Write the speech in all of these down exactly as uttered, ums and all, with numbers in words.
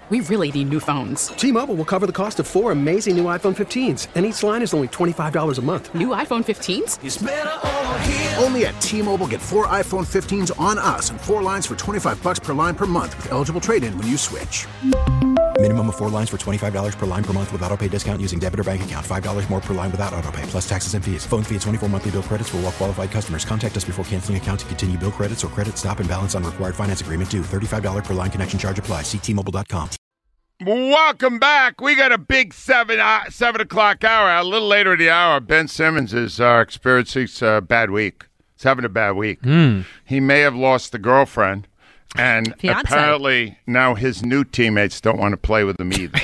We really need new phones. T-Mobile will cover the cost of four amazing new iPhone fifteens, and each line is only twenty-five dollars a month. New iPhone fifteens? It's better over here. Only at T-Mobile, get four iPhone fifteens on us and four lines for twenty-five dollars per line per month with eligible trade-in when you switch. Minimum of four lines for twenty-five dollars per line per month with autopay discount using debit or bank account. five dollars more per line without autopay, plus taxes and fees. Phone fee at twenty-four monthly bill credits for well-qualified customers. Contact us before canceling account to continue bill credits or credit stop and balance on required finance agreement due. thirty-five dollars per line connection charge applies. See T Mobile dot com. Welcome back. We got a big seven uh, seven o'clock hour. A little later in the hour, Ben Simmons is uh, experiencing a bad week. He's having a bad week. Mm. He may have lost the girlfriend. And Fiance. apparently now his new teammates don't want to play with him either.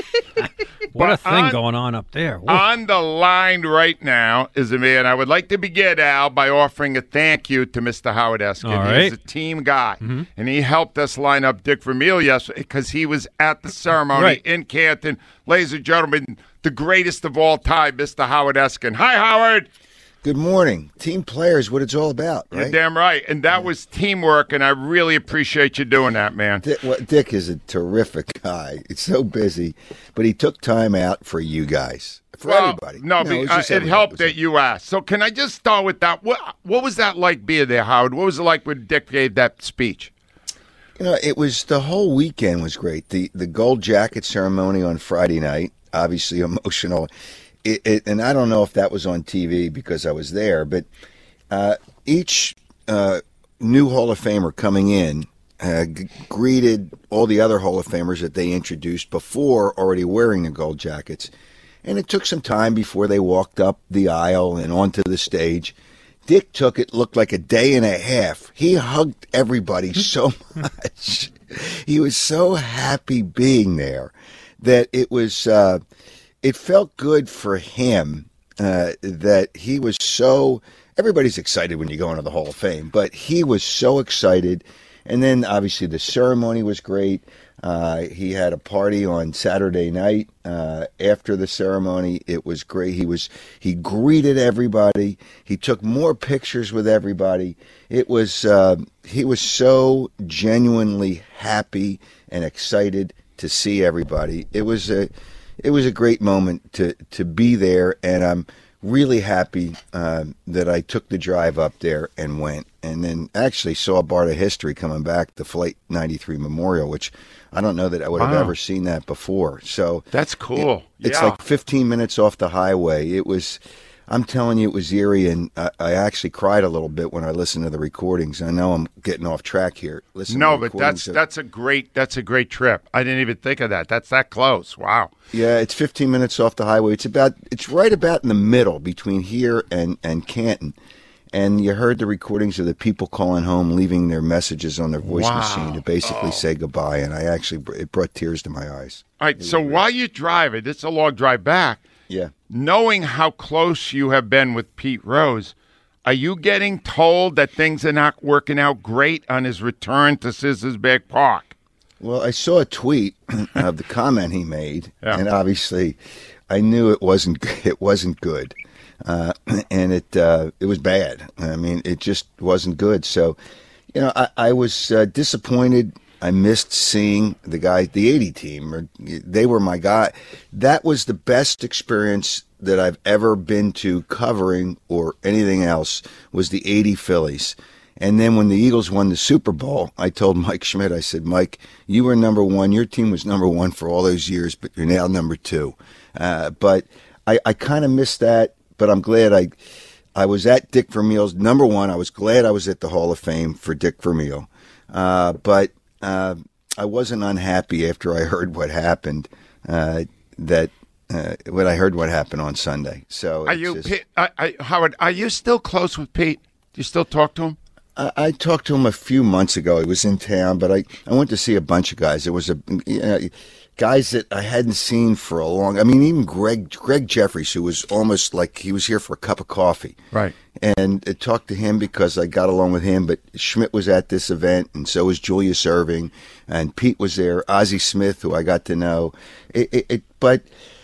What But a thing on, going on up there. Woo. On the line right now is a man. I would like to begin, Al, by offering a thank you to Mister Howard Eskin. All right. He's a team guy, Mm-hmm. and he helped us line up Dick Vermeil yesterday because he was at the ceremony Right. in Canton. Ladies and gentlemen, the greatest of all time, Mister Howard Eskin. Hi, Howard. Good morning. Team players, what it's all about, right? You're damn right. And that was teamwork, and I really appreciate you doing that, man. Dick, well, Dick is a terrific guy. It's so busy, but he took time out for you guys, for Well, everybody. No, You know, be- it's uh, just it everybody. helped that you asked. So can I just start with that? What What was that like being there, Howard? What was it like when Dick gave that speech? You know, it was the whole weekend was great. The the gold jacket ceremony on Friday night, obviously emotional. It, it, and I don't know if that was on T V because I was there, but uh, each uh, new Hall of Famer coming in uh, g- greeted all the other Hall of Famers that they introduced before already wearing the gold jackets. And it took some time before they walked up the aisle and onto the stage. Dick took it, looked like a day and a half. He hugged everybody so much. He was so happy being there that it was... Uh, It felt good for him uh, that he was so. Everybody's excited when you go into the Hall of Fame, but he was so excited. And then obviously the ceremony was great. Uh, he had a party on Saturday night uh, after the ceremony. It was great. He was he greeted everybody. He took more pictures with everybody. It was uh, he was so genuinely happy and excited to see everybody. It was a. It was a great moment to, to be there, and I'm really happy uh, that I took the drive up there and went, and then actually saw Bart of History coming back, the Flight ninety-three Memorial, which I don't know that I would have Wow. ever seen that before. So That's cool. it- it's Yeah. like fifteen minutes off the highway. It was, I'm telling you, it was eerie, and I, I actually cried a little bit when I listened to the recordings. I know I'm getting off track here. Listen No, to the but that's recordings of- that's a great that's a great trip. I didn't even think of that. That's that close. Wow. Yeah, it's fifteen minutes off the highway. It's about it's right about in the middle between here and, and Canton. And you heard the recordings of the people calling home, leaving their messages on their voice Wow. machine to basically Oh. say goodbye. And I actually it brought tears to my eyes. All right. So while you're driving, it's a long drive back. Yeah. Knowing how close you have been with Pete Rose, are you getting told that things are not working out great on his return to Scissorsburg Park? Well, I saw a tweet of the comment he made, Yeah. and obviously, I knew it wasn't it wasn't good, uh, and it uh, it was bad. I mean, it just wasn't good. So, you know, I, I was uh, disappointed. I missed seeing the guy, the eighty team. Or they were my guy. That was the best experience that I've ever been to covering or anything else. Was the eighty Phillies. And then when the Eagles won the Super Bowl, I told Mike Schmidt, I said, Mike, you were number one. Your team was number one for all those years, but you're now number two. Uh, but I, I kind of missed that, but I'm glad I I was at Dick Vermeil's number one. I was glad I was at the Hall of Fame for Dick Vermeil. Uh, but uh, I wasn't unhappy after I heard what happened, uh, that uh, when I heard what happened on Sunday. So Are it's you, just- Pete, I, I, Howard? Are you still close with Pete? Do you still talk to him? I, I talked to him a few months ago. He was in town, but I, I went to see a bunch of guys. There was a you know, guys that I hadn't seen for a long. I mean, even Greg Greg Jeffries, who was almost like he was here for a cup of coffee. Right. And I talked to him because I got along with him. But Schmidt was at this event, and so was Julius Erving, and Pete was there. Ozzie Smith, who I got to know. It, it, it but.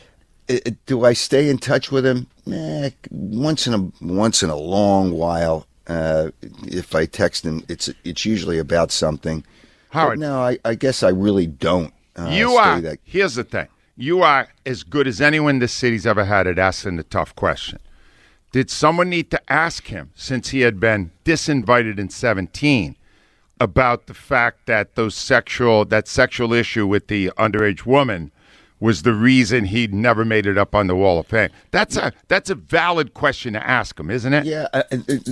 It, do I stay in touch with him? Eh, once in a once in a long while. Uh, if I text him, it's it's usually about something. Howard. But no, I, I guess I really don't uh, you stay are. that. Here's the thing: you are as good as anyone the city's ever had at asking the tough question. Did someone need to ask him, since he had been disinvited in seventeen, about the fact that those sexual that sexual issue with the underage woman was the reason he'd never made it up on the Wall of Fame? That's a that's a valid question to ask him, isn't it? Yeah, I,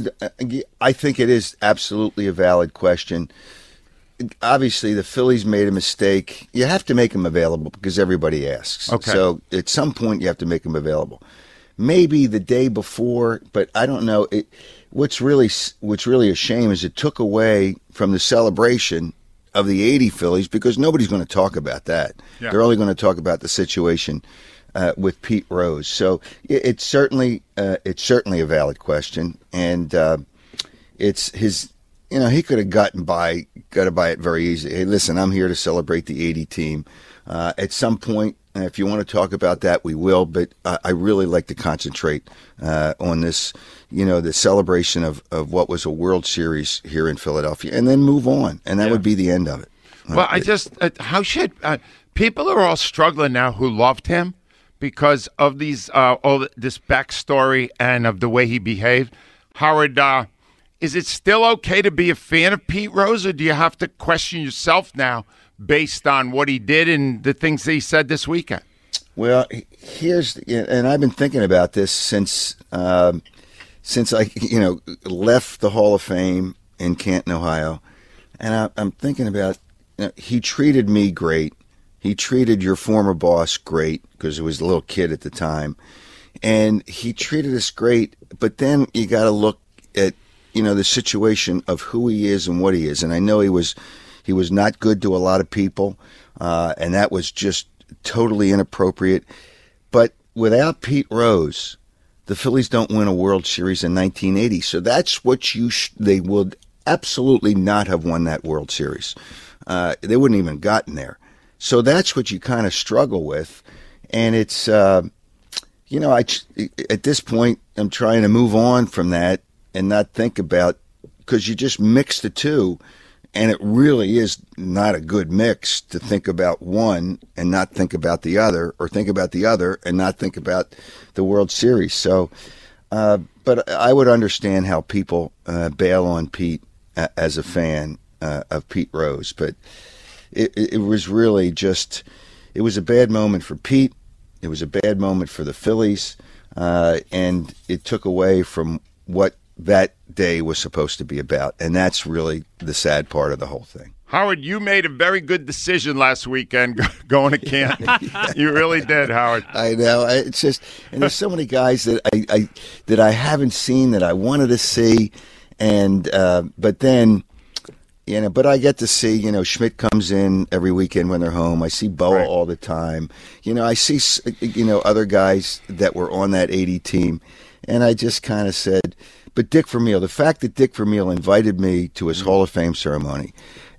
I, I think it is absolutely a valid question. Obviously, the Phillies made a mistake. You have to make them available because everybody asks. Okay. So at some point, you have to make them available. Maybe the day before, but I don't know. It, what's really what's really a shame is it took away from the celebration of the eighty Phillies because nobody's going to talk about that. Yeah. They're only going to talk about the situation uh, with Pete Rose. So it, it's certainly uh, it's certainly a valid question, and uh, it's his. You know, he could have gotten by, got by it very easy. Hey, listen, I'm here to celebrate the eighty team. Uh, at some point, if you want to talk about that, we will. But I, I really like to concentrate uh, on this, you know, the celebration of, of what was a World Series here in Philadelphia, and then move on. And that Yeah. would be the end of it. Well, Uh, I just uh, how should uh, people are all struggling now who loved him because of these uh, all this backstory and of the way he behaved. Howard. Uh, Is it still okay to be a fan of Pete Rose, or do you have to question yourself now based on what he did and the things that he said this weekend? Well, here's, and I've been thinking about this since um, since I, you know, left the Hall of Fame in Canton, Ohio, and I, I'm thinking about, you know, he treated me great. He treated your former boss great because he was a little kid at the time, and he treated us great. But then you got to look at, you know, the situation of who he is and what he is. And I know he was he was not good to a lot of people, uh, and that was just totally inappropriate. But without Pete Rose, the Phillies don't win a World Series in nineteen eighty. So that's what you sh- they would absolutely not have won that World Series. Uh, they wouldn't even gotten there. So that's what you kind of struggle with. And it's, uh, you know, I at this point, I'm trying to move on from that and not think about, because you just mix the two, and it really is not a good mix to think about one and not think about the other, or think about the other and not think about the World Series. So, uh, but I would understand how people uh, bail on Pete uh, as a fan uh, of Pete Rose, but it, it was really just, it was a bad moment for Pete. It was a bad moment for the Phillies, uh, and it took away from what that day was supposed to be about, and that's really the sad part of the whole thing. Howard, you made a very good decision last weekend going to Canton. You really did, Howard. I know. I- It's just, and there's so many guys that I, I that I haven't seen that I wanted to see, and uh, but then, you know, but I get to see, you know, Schmidt comes in every weekend when they're home. I see Boa Right. all the time. You know, I see, you know, other guys that were on that eighty team, and I just kind of said. But Dick Vermeil, the fact that Dick Vermeil invited me to his Hall of Fame ceremony,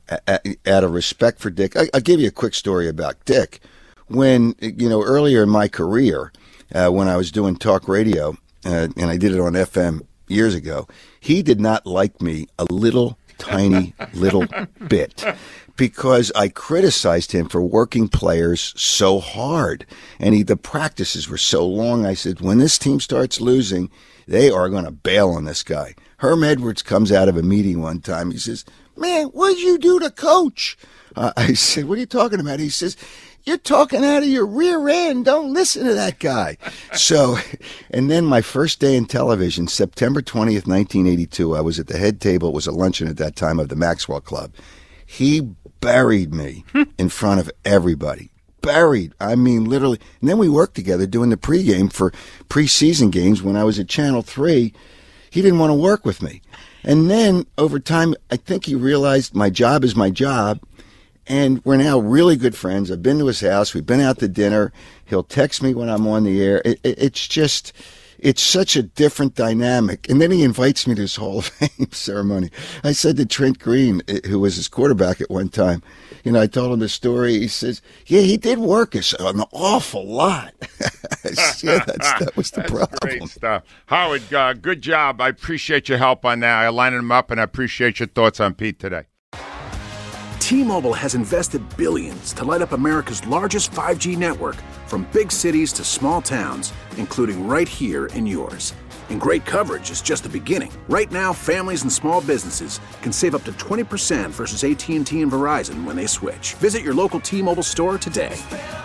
out of respect for Dick, I, I'll give you a quick story about Dick. When, you know, earlier in my career, uh, when I was doing talk radio, uh, and I did it on F M years ago, he did not like me a little tiny little bit, because I criticized him for working players so hard, and he, the practices were so long. I said, when this team starts losing, they are going to bail on this guy. Herm Edwards comes out of a meeting one time. He says, man, what did you do to coach? Uh, I said, what are you talking about? He says, you're talking out of your rear end. Don't listen to that guy. So, and then my first day in television, September twentieth, nineteen eighty-two, I was at the head table. It was a luncheon at that time of the Maxwell Club. He buried me in front of everybody. Buried. I mean, literally. And then we worked together doing the pregame for preseason games when I was at Channel three. He didn't want to work with me. And then over time, I think he realized my job is my job. And we're now really good friends. I've been to his house. We've been out to dinner. He'll text me when I'm on the air. It, it, it's just, it's such a different dynamic. And then he invites me to his Hall of Fame ceremony. I said to Trent Green, who was his quarterback at one time, you know, I told him the story. He says, yeah, he did work us an awful lot. Yeah, that's, that was the That's problem. great stuff. Howard, uh, good job. I appreciate your help on that. I lined them up, and I appreciate your thoughts on Pete today. T-Mobile has invested billions to light up America's largest five G network, from big cities to small towns, including right here in yours. And great coverage is just the beginning. Right now, families and small businesses can save up to twenty percent versus A T and T and Verizon when they switch. Visit your local T-Mobile store today.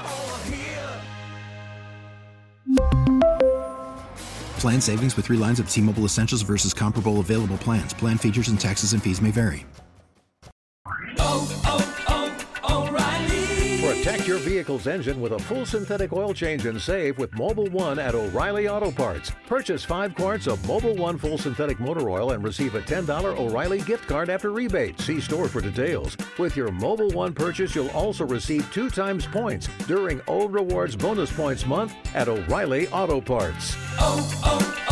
Plan savings with three lines of T-Mobile Essentials versus comparable available plans. Plan features and taxes and fees may vary. Oh, oh, oh, O'Reilly. Protect your vehicle's engine with a full synthetic oil change and save with Mobil one at O'Reilly Auto Parts. Purchase five quarts of Mobil one full synthetic motor oil and receive a ten dollars O'Reilly gift card after rebate. See store for details. With your Mobil one purchase, you'll also receive two times points during O Rewards Bonus Points Month at O'Reilly Auto Parts. Oh,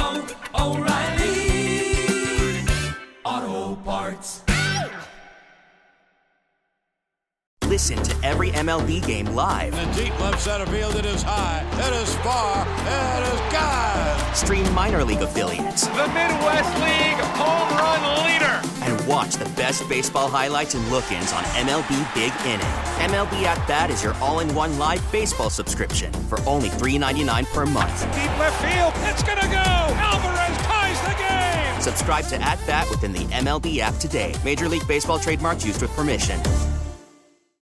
oh, oh, O'Reilly Auto Parts. Listen to every M L B game live. In the deep left center field, it is high, it is far, it is gone. Stream minor league affiliates. The Midwest League home run leader. And watch the best baseball highlights and look-ins on M L B Big Inning. M L B At Bat is your all-in-one live baseball subscription for only three dollars and ninety-nine cents per month. Deep left field, it's gonna go. Alvarez ties the game. Subscribe to At Bat within the M L B app today. Major League Baseball trademarks used with permission.